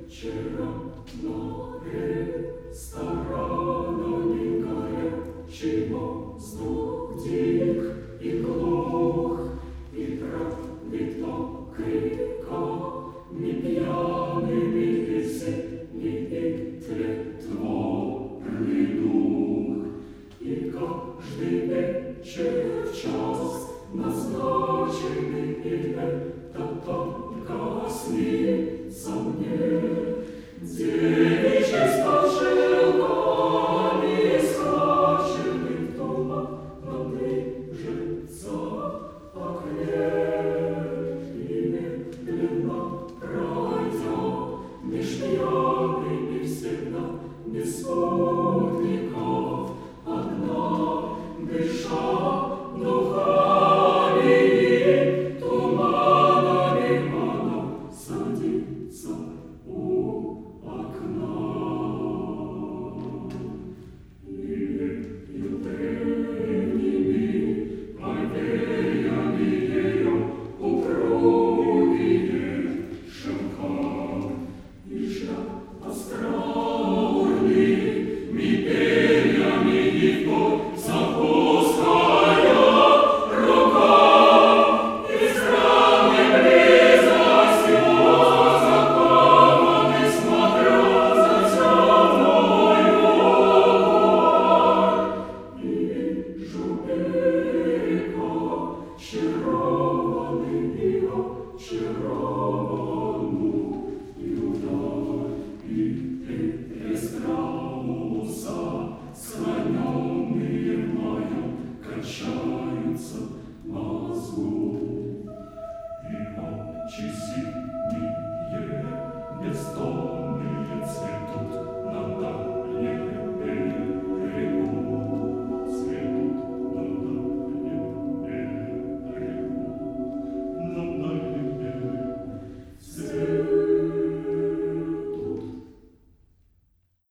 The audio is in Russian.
вечера на ресторані гарячий воздух тік і глох, і трав від окрика, ні п'яний, ні весільний, і тлетворний дух. І кожний вечір час назначений іде, та только снится мне девичьи стажелками скаченный в туманном движется окне. И медленно пройдет меж пьяными всегда без спутников одна, дыша духами и туманами, она садится у